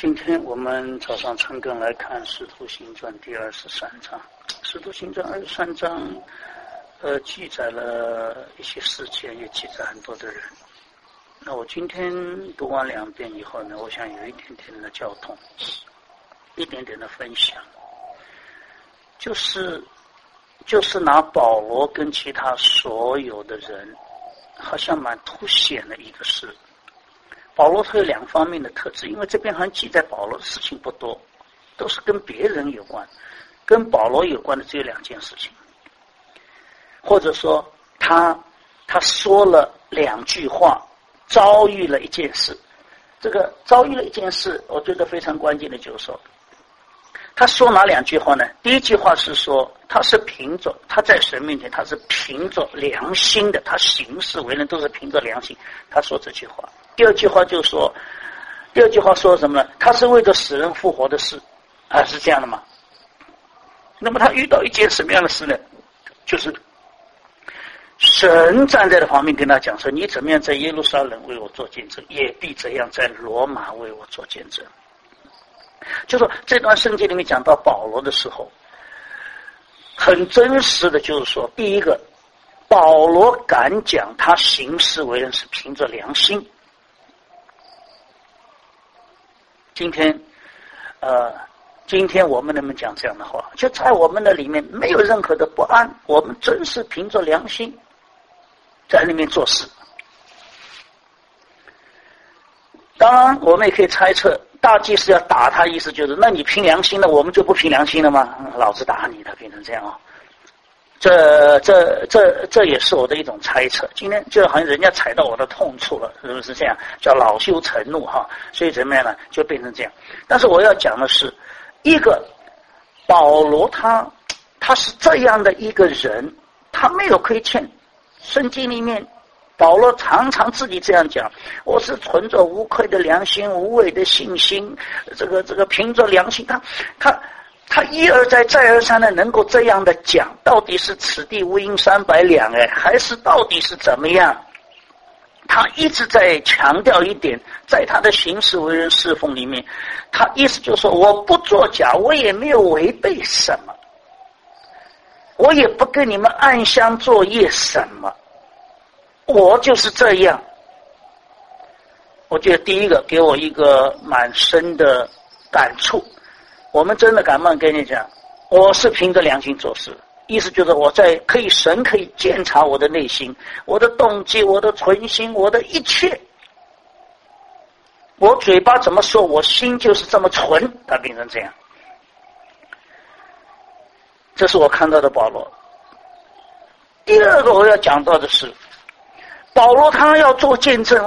今天我们早上晨更来看《使徒行传》第23章。《使徒行传》23章，记载了一些事件，也记载很多的人。那我今天读完2遍以后呢，我想有一点点的交通，一点点的分享，就是拿保罗跟其他所有的人，好像蛮凸显的一个事。保罗他有2方面的特质，因为这边好像记载保罗的事情不多，都是跟别人有关，跟保罗有关的只有2件事情，或者说他说了2句话，遭遇了一件事。这个遭遇了一件事，我觉得非常关键的就是说，他说哪2句话呢？第一句话是说，他在神面前他是凭着良心的，他行事为人都是凭着良心，他说这句话。第二句话说什么呢？他是为着死人复活的事是这样的吗？那么他遇到一件什么样的事呢？就是神站在的旁边跟他讲说，你怎么样在耶路撒冷为我做见证，也必怎样在罗马为我做见证。就说这段圣经里面讲到保罗的时候，很真实的就是说，第一个，保罗敢讲他行事为人是凭着良心。今天我们能不能讲这样的话？就在我们的里面没有任何的不安，我们真是凭着良心在里面做事。当然我们也可以猜测，大祭司要打他，意思就是那你凭良心了，我们就不凭良心了吗？老子打你的，变成这样啊！这也是我的一种猜测。今天就好像人家踩到我的痛处了，是不是这样？叫恼羞成怒哈，所以怎么样呢？就变成这样。但是我要讲的是，一个保罗他是这样的一个人，他没有亏欠。圣经里面保罗常常自己这样讲，我是存着无愧的良心，无伪的信心，这个凭着良心，他一而再再而三的能够这样的讲，到底是此地无银300两还是到底是怎么样？他一直在强调一点，在他的行事为人侍奉里面，他意思就是说，我不作假，我也没有违背什么，我也不跟你们暗箱作业什么，我就是这样。我觉得第一个给我一个蛮深的感触，我们真的敢不敢跟你讲，我是凭着良心做事，意思就是神可以鉴察我的内心，我的动机，我的存心，我的一切，我嘴巴怎么说，我心就是这么纯，它变成这样。这是我看到的保罗。第二个我要讲到的是，保罗他要做见证，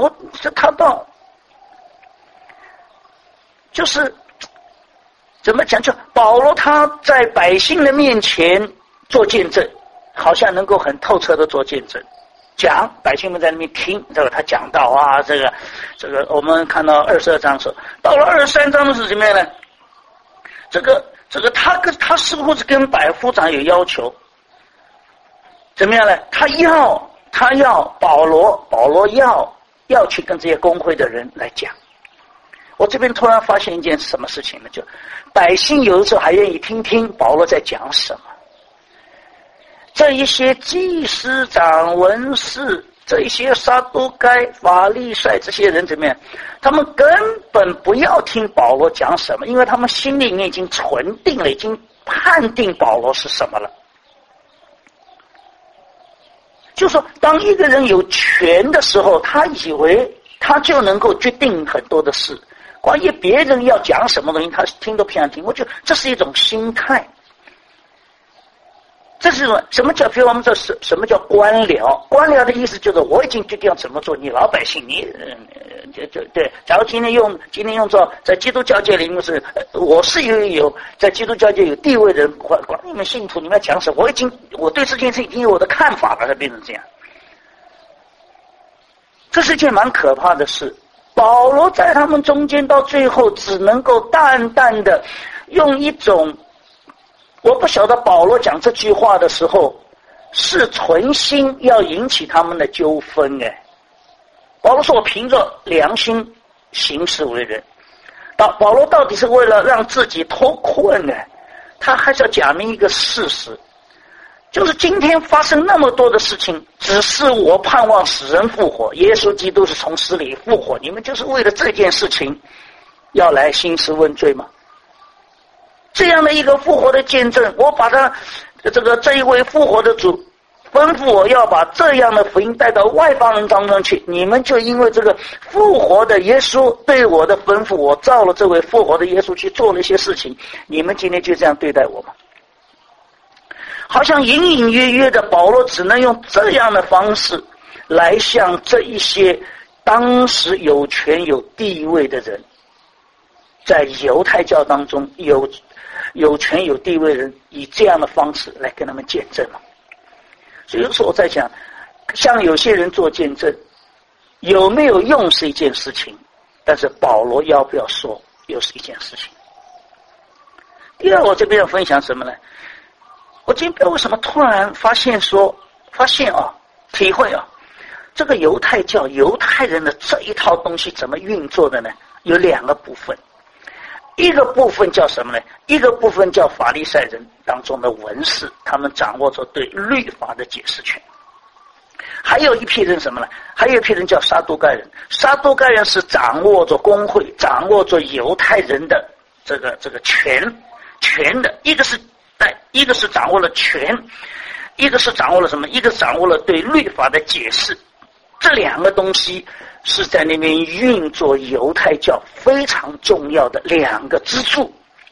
就是怎么讲？就保罗他在百姓的面前做见证，好像能够很透彻的做见证，讲百姓们在那边听，这个他讲到啊，这个我们看到22章的时候，到了23章的是怎么样呢？这个他似乎是跟百夫长有要求，怎么样呢？他要保罗要去跟这些公会的人来讲。我这边突然发现一件什么事情呢？就百姓有的时候还愿意听听保罗在讲什么。这一些祭司长、文士，这一些撒都该、法利赛这些人怎么样？他们根本不要听保罗讲什么，因为他们心里面已经存定了，已经判定保罗是什么了。就说当一个人有权的时候，他以为他就能够决定很多的事，关于别人要讲什么东西，他听都不想听。我觉得这是一种心态。这是什么叫？比如我们说什么叫官僚？官僚的意思就是我已经决定要怎么做，你老百姓你对。假如今天用作在基督教界里面是，我是有在基督教界有地位的人，管你们信徒你们要讲什么，我对这件事已经有我的看法了，它变成这样。这是一件蛮可怕的事。保罗在他们中间到最后只能够淡淡的用一种，我不晓得保罗讲这句话的时候是存心要引起他们的纠纷保罗说我凭着良心行事为人， 保罗到底是为了让自己脱困呢？他还是要讲明一个事实，就是今天发生那么多的事情，只是我盼望死人复活，耶稣基督是从死里复活，你们就是为了这件事情要来兴师问罪吗？这样的一个复活的见证，我把他这一位复活的主吩咐我要把这样的福音带到外邦人当中去，你们就因为这个复活的耶稣对我的吩咐，我照了这位复活的耶稣去做了一些事情，你们今天就这样对待我吗？好像隐隐约约的保罗只能用这样的方式来向这一些当时有权有地位的人，在犹太教当中有权有地位的人，以这样的方式来跟他们见证嘛。所以有时候我在讲，像有些人做见证有没有用是一件事情，但是保罗要不要说又是一件事情。第二，我这边要分享什么呢？我今天为什么突然发现体会这个犹太教犹太人的这一套东西怎么运作的呢？有两个部分，一个部分叫什么呢？一个部分叫法利赛人当中的文士，他们掌握着对律法的解释权。还有一批人什么呢？还有一批人叫撒都该人。撒都该人是掌握着公会，掌握着犹太人的这个权的，一个是掌握了权，一个是掌握了什么？一个掌握了对律法的解释。这两个东西是在那边运作犹太教非常重要的两个支柱。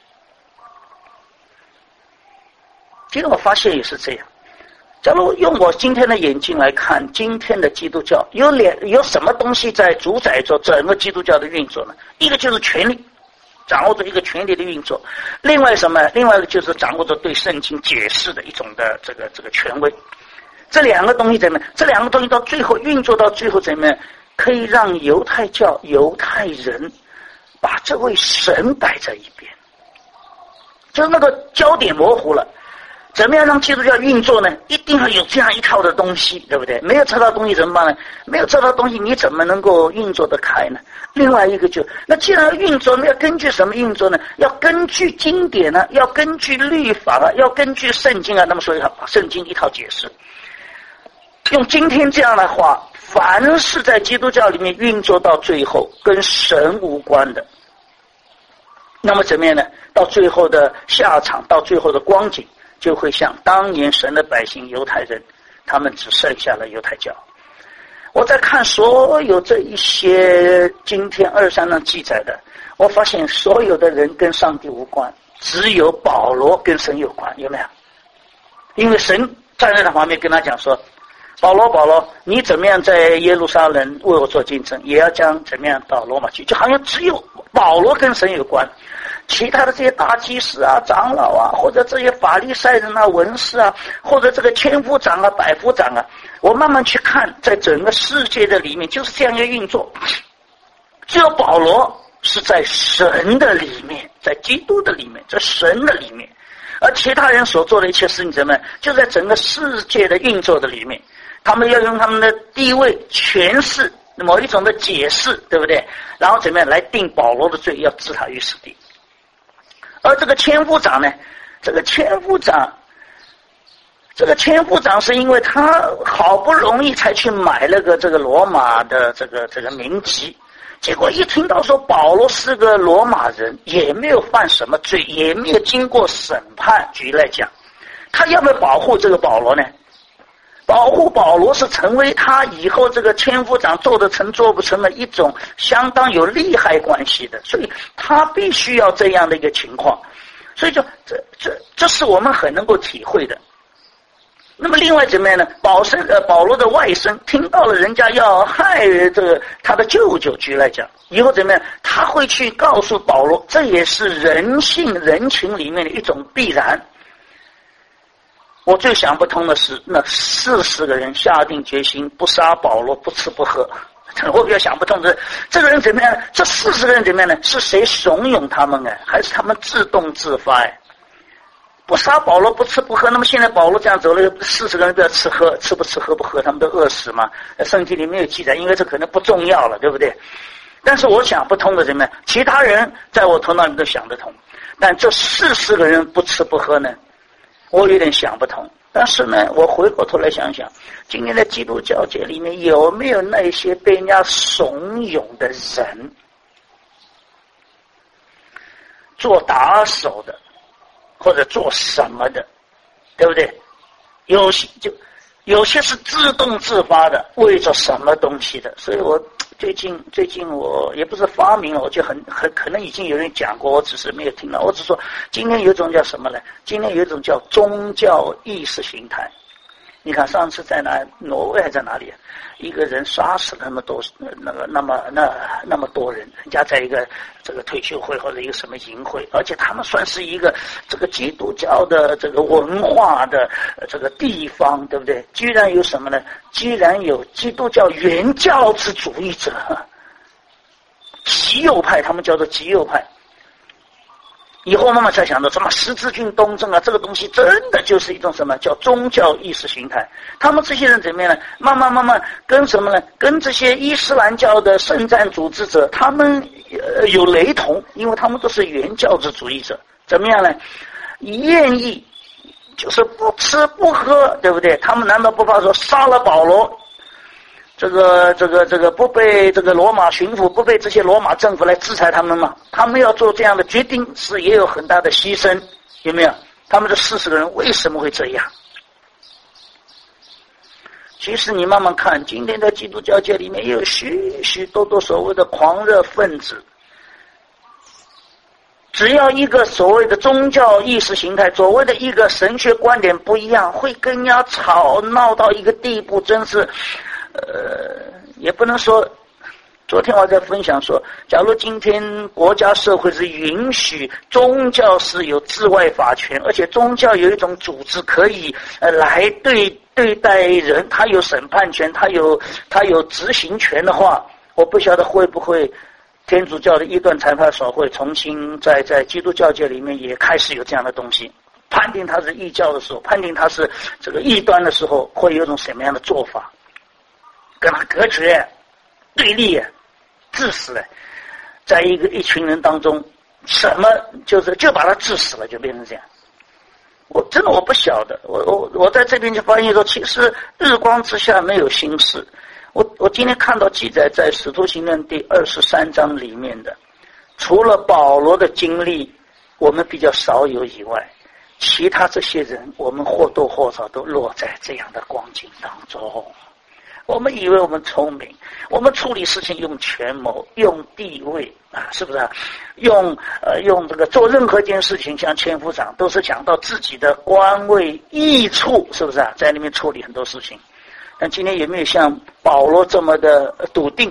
其实我发现也是这样。假如用我今天的眼睛来看，今天的基督教有什么东西在主宰着整个基督教的运作呢？一个就是权力，掌握着一个权力的运作；另外什么？另外一个就是掌握着对圣经解释的一种的这个权威。这两个东西怎么样？这两个东西到最后运作到最后怎么样？可以让犹太教犹太人把这位神摆在一边，就是那个焦点模糊了。怎么样让基督教运作呢？一定要有这样一套的东西，对不对？没有这套东西怎么办呢？没有这套东西你怎么能够运作得开呢？另外一个那既然要运作，那要根据什么运作呢？要根据经典呢，要根据律法啊，要根据圣经啊。那么所以圣经一套解释，用今天这样的话，凡是在基督教里面运作到最后跟神无关的，那么怎么样呢？到最后的下场，到最后的光景，就会像当年神的百姓犹太人，他们只剩下了犹太教。我在看所有这一些今天2、3章记载的，我发现所有的人跟上帝无关，只有保罗跟神有关，有没有？因为神站在他旁边跟他讲说，保罗，你怎么样在耶路撒冷为我做见证，也要将怎么样到罗马去，就好像只有保罗跟神有关。其他的这些大祭司啊、长老啊，或者这些法利赛人啊、文士啊，或者这个千夫长啊、百夫长啊，我慢慢去看，在整个世界的里面就是这样一个运作。只有保罗是在神的里面，在基督的里面，在神的里面，而其他人所做的一切事情怎么样，就在整个世界的运作的里面，他们要用他们的地位、权势、某一种的解释，对不对？然后怎么样来定保罗的罪，要置他于死地。而这个千夫长呢，这个千夫长是因为他好不容易才去买了个这个罗马的这个民籍，结果一听到说保罗是个罗马人，也没有犯什么罪，也没有经过审判，举例来讲，他要不要保护这个保罗呢？保护保罗是成为他以后这个千夫长做得成做不成的一种相当有利害关系的，所以他必须要这样的一个情况，所以就这是我们很能够体会的。那么另外怎么样呢？保罗的外甥听到了人家要害这个他的舅舅，举来讲，以后怎么样？他会去告诉保罗，这也是人性人情里面的一种必然。我最想不通的是，那40个人下定决心不杀保罗，不吃不喝。我比较想不通的，这个人怎么样？这40个人怎么样呢？是谁怂恿他们哎，还是他们自动自发哎？不杀保罗，不吃不喝。那么现在保罗这样走了，40个人不要吃喝，吃不吃喝不喝，他们都饿死嘛？圣经里没有记载，因为这可能不重要了，对不对？ 但是我想不通的怎么样？其他人在我头脑里都想得通，但这40个人不吃不喝呢，我有点想不通。但是呢，我回过头来想想，今天的基督教界里面有没有那些被人家怂恿的人，做打手的，或者做什么的，对不对？有些是自动自发的，为着什么东西的。所以我最近我也不是发明了，我就很可能已经有人讲过，我只是没有听到。我只说今天有一种叫什么呢？今天有一种叫宗教意识形态。你看上次在挪威还在哪里？一个人杀死了那么多人，人家在一个这个退休会或者一个什么营会，而且他们算是一个这个基督教的这个文化的这个地方，对不对？居然有什么呢？居然有基督教原教旨主义者，极右派，他们叫做极右派。以后慢慢才想到什么十字军东征啊，这个东西真的就是一种什么叫宗教意识形态。他们这些人怎么样呢？慢慢跟什么呢？跟这些伊斯兰教的圣战组织者他们有雷同，因为他们都是原教旨主义者。怎么样呢？愿意就是不吃不喝，对不对？他们难道不怕说杀了保罗，这个不被这个罗马巡抚，不被这些罗马政府来制裁他们吗？他们要做这样的决定是也有很大的牺牲，有没有？他们这40个人为什么会这样？其实你慢慢看，今天在基督教界里面也有许许多多所谓的狂热分子，只要一个所谓的宗教意识形态，所谓的一个神学观点不一样，会跟人家吵闹到一个地步，真是也不能说。昨天我在分享说，假如今天国家社会是允许宗教是有治外法权，而且宗教有一种组织可以来对待人，他有审判权，他有执行权的话，我不晓得会不会天主教的异端裁判所会重新在基督教界里面也开始有这样的东西，判定他是异教的时候，判定他是这个异端的时候，会有一种什么样的做法，跟他隔绝对立致死了，在一群人当中，什么就把他致死了，就变成这样。我真的我不晓得，我在这边就发现说，其实日光之下没有新事。我今天看到记载在《使徒行传》第23章里面的，除了保罗的经历我们比较少有以外，其他这些人我们或多或少都落在这样的光景当中。我们以为我们聪明，我们处理事情用权谋，用地位啊，是不是用这个做任何一件事情，像千夫长都是讲到自己的官位益处，是不是在里面处理很多事情。但今天有没有像保罗这么的笃定？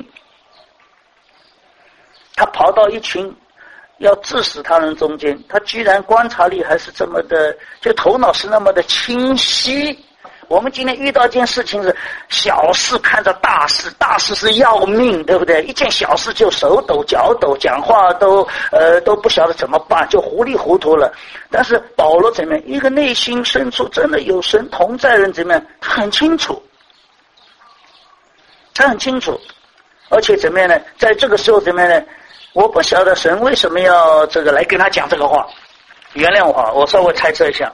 他跑到一群要致死他人中间，他居然观察力还是这么的，就头脑是那么的清晰。我们今天遇到一件事情是小事看着大事，大事是要命，对不对？一件小事就手抖脚抖，讲话都不晓得怎么办，就糊里糊涂了。但是保罗怎么样？一个内心深处真的有神同在人怎么样？他很清楚，而且怎么样呢？在这个时候怎么样呢？我不晓得神为什么要这个来跟他讲这个话。原谅我稍微猜测一下。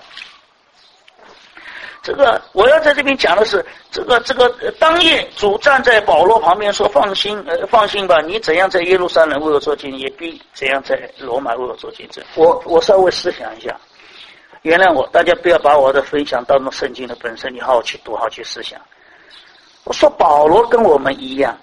这个我要在这边讲的是，这个当夜主站在保罗旁边说：“放心吧，你怎样在耶路撒冷为我做见证，也必怎样在罗马为我做见证。”我稍微思想一下，原谅我，大家不要把我的分享当作圣经的本身，你好好去读，好好去思想。我说保罗跟我们一样，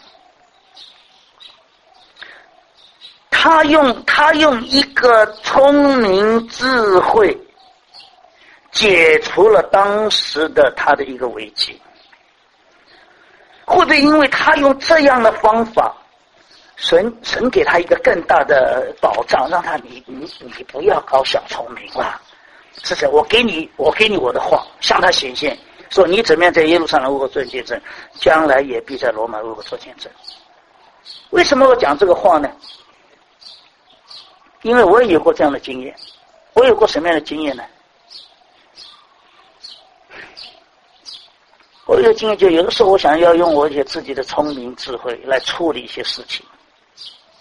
他用一个聪明智慧解除了当时的他的一个危机，或者因为他用这样的方法，神给他一个更大的保障，让他你不要搞小聪明了，是不是？我给你我的话，向他显现，说你怎么样在耶路撒冷为我做见证，将来也必在罗马为我做见证。为什么我讲这个话呢？因为我也有过这样的经验。我有过什么样的经验呢？我有经验，就有的时候我想要用我一些自己的聪明智慧来处理一些事情，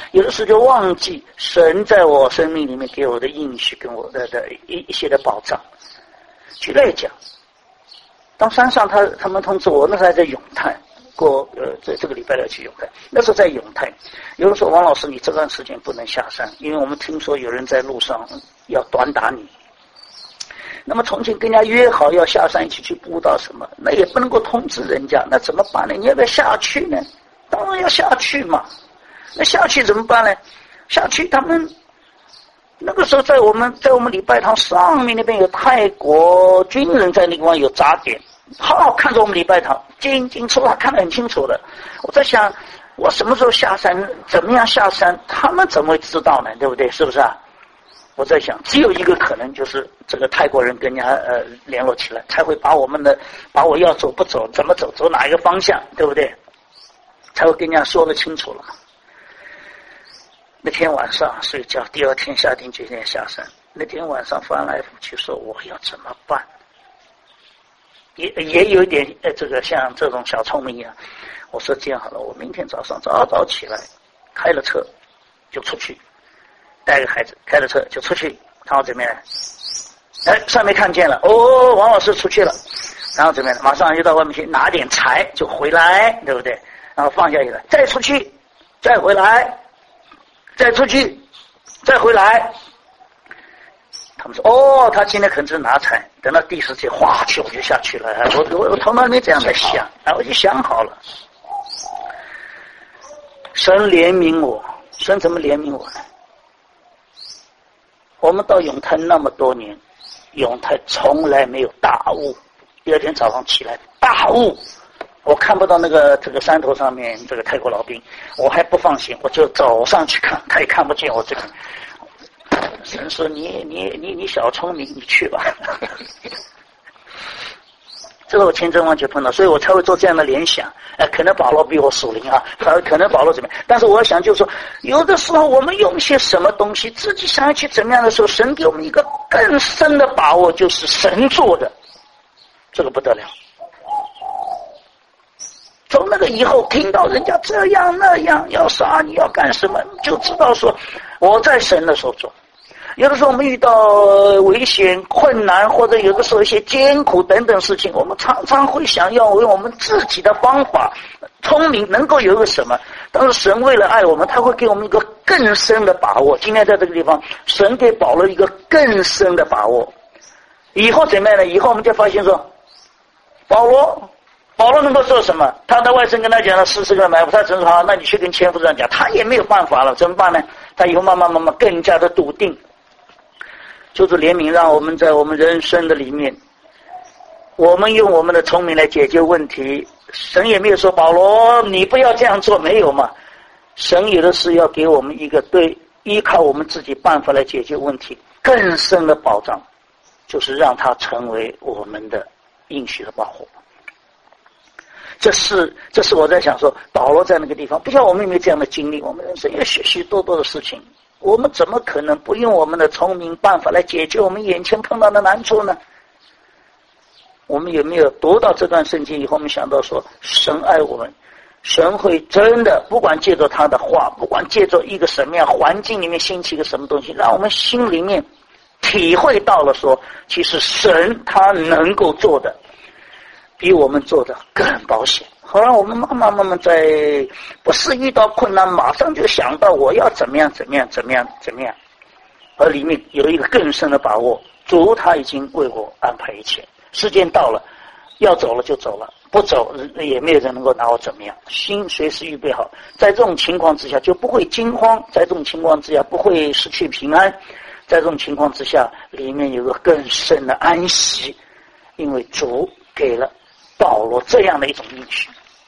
有的时候就忘记神在我生命里面给我的应许跟我的一些的保障。举例讲，当山上他们通知我，那时候还在永泰过这个礼拜要去永泰，那时候在永泰，有人说王老师你这段时间不能下山，因为我们听说有人在路上要短打你。那么从前跟人家约好要下山一起去布道什么，那也不能够通知人家，那怎么办呢？你要不要下去呢？当然要下去嘛。那下去怎么办呢？下去他们那个时候在我们礼拜堂上面那边有泰国军人在那个地方有扎点，好好看着我们礼拜堂，进出他看得很清楚的。我在想，我什么时候下山，怎么样下山，他们怎么会知道呢？对不对？是不是啊？我在想，只有一个可能，就是这个泰国人跟人家联络起来，才会把我要走不走，怎么走，走哪一个方向，对不对？才会跟人家说得清楚了。那天晚上睡觉，第二天下定决心下山。那天晚上翻来覆去说我要怎么办，也有一点这个像这种小聪明一样。我说这样好了，我明天早上早起来，开了车就出去，带个孩子开了车就出去，然后怎么样？上面看见了，王老师出去了，然后怎么样？马上就到外面去拿点柴就回来，对不对？然后放下去了，再出去，再回来，再出去，再回来。他们说他今天可能是拿柴，等到第10节哗去我就下去了。我头脑里面这样在想，我就想好了，神怜悯我，神怎么怜悯我呢？我们到永泰那么多年，永泰从来没有大雾。第二天早上起来大雾，我看不到这个山头上面这个泰国老兵，我还不放心，我就走上去看，他也看不见我这个。神说你小聪明，你去吧。这是我千真万确碰到，所以我才会做这样的联想。可能保罗比我属灵啊，可能保罗怎么样？但是我要想，就是说，有的时候我们用些什么东西，自己想要去怎么样的时候，神给我们一个更深的把握，就是神做的，这个不得了。从那个以后听到人家这样那样要杀你要干什么，就知道说我在神的手中。有的时候我们遇到危险困难，或者有的时候一些艰苦等等事情，我们常常会想要用我们自己的方法聪明能够有个什么，但是神为了爱我们，他会给我们一个更深的把握。今天在这个地方，神给保罗一个更深的把握。以后怎么样呢？以后我们就发现说，保罗能够做什么？他的外甥跟他讲了40个埋伏，他只说好，那你去跟千夫长讲，他也没有办法了，怎么办呢？他以后慢慢更加的笃定。就是怜悯，让我们在我们人生的里面，我们用我们的聪明来解决问题。神也没有说保罗你不要这样做，没有嘛。神有的是要给我们一个对依靠我们自己办法来解决问题更深的保障，就是让它成为我们的应许的保护。这是我在想说，保罗在那个地方，不像我们有没有这样的经历，我们人生有许许多多的事情，我们怎么可能不用我们的聪明办法来解决我们眼前碰到的难处呢？我们有没有读到这段圣经以后，我们想到说，神爱我们，神会真的不管借着他的话，不管借着一个什么样环境里面兴起一个什么东西，让我们心里面体会到了说，其实神他能够做的比我们做的更保险。好让我们慢慢在不是遇到困难马上就想到我要怎么样，而里面有一个更深的把握，主他已经为我安排一切，时间到了，要走了就走了，不走也没有人能够拿我怎么样，心随时预备好。在这种情况之下就不会惊慌，在这种情况之下不会失去平安，在这种情况之下里面有个更深的安息，因为主给了保罗这样的一种应许。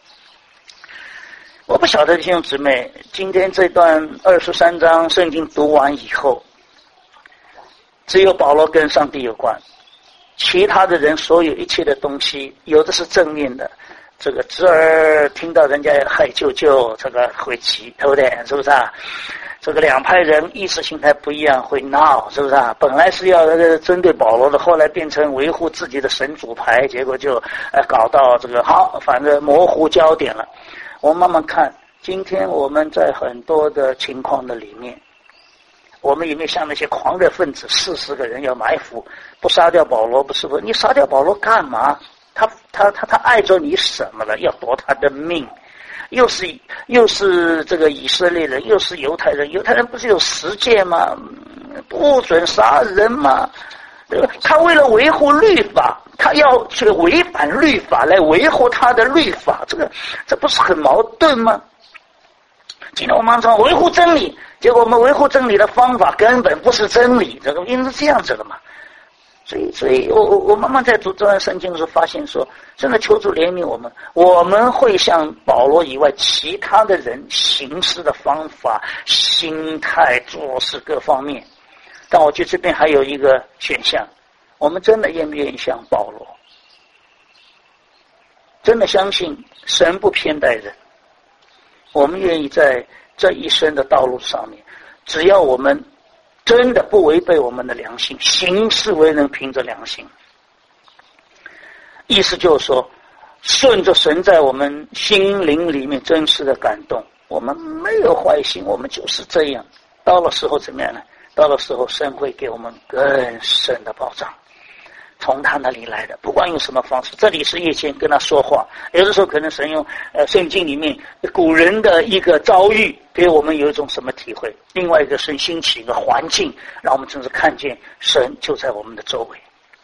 我不晓得弟兄姊妹，今天这段23章圣经读完以后，只有保罗跟上帝有关，其他的人所有一切的东西，有的是正面的，这个侄儿听到人家害舅舅，这个会急，对不对？是不是啊？这个两派人意识形态不一样，会闹，是不是啊？本来是要针对保罗的，后来变成维护自己的神主牌，结果就搞到这个好，反正模糊焦点了。我们慢慢看， 今天我们在很多的情况的里面，我们有没有像那些狂热分子40个人要埋伏，不杀掉保罗不是不？你杀掉保罗干嘛？他碍着你什么了？要夺他的命？又是这个以色列人，又是犹太人，犹太人不是有10诫吗？不准杀人吗？对吧？他为了维护律法，他要去违反律法来维护他的律法，这不是很矛盾吗？今天我们说维护真理，结果我们维护真理的方法根本不是真理，这个因为是这样子的嘛。所以我慢慢在读这段圣经的时候发现说，真的求主怜悯我们会像保罗以外其他的人行事的方法、心态、做事各方面，但我觉得这边还有一个选项，我们真的愿不愿意像保罗，真的相信神不偏待人，我们愿意在这一生的道路上面，只要我们真的不违背我们的良心，行事为人凭着良心，意思就是说顺着神在我们心灵里面真实的感动，我们没有坏心，我们就是这样。到了时候怎么样呢？到了时候神会给我们更深的保障，从他那里来的，不管用什么方式。这里是夜间跟他说话，有的时候可能神用圣经里面古人的一个遭遇给我们有一种什么体会，另外一个神兴起一个环境，让我们真是看见神就在我们的周围。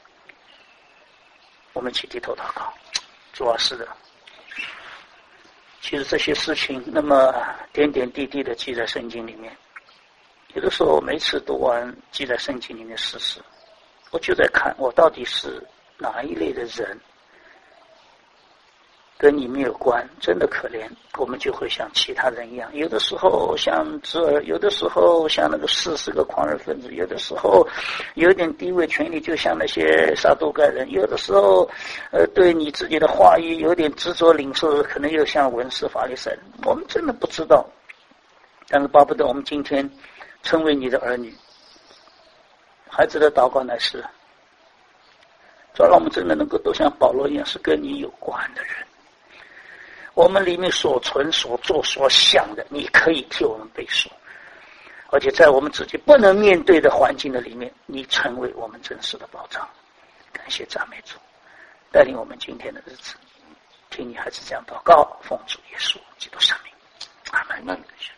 我们一起低头祷告。主啊，是的，其实这些事情那么点点滴滴的记在圣经里面，有的时候每次读完记在圣经里面事实，我就在看我到底是哪一类的人，跟你没有关，真的可怜，我们就会像其他人一样，有的时候像侄儿，有的时候像那个40个狂热分子，有的时候有点地位权力，就像那些撒都该人，有的时候对你自己的话语有点执着领受，可能又像文士法利赛人，我们真的不知道。但是巴不得我们今天成为你的儿女，孩子的祷告乃是主，让我们真的能够都像保罗一样，是跟你有关的人，我们里面所存所做所想的，你可以替我们背书，而且在我们自己不能面对的环境的里面，你成为我们真实的保障。感谢赞美主，带领我们今天的日子，听你孩子这样祷告，奉主耶稣基督圣名，阿门。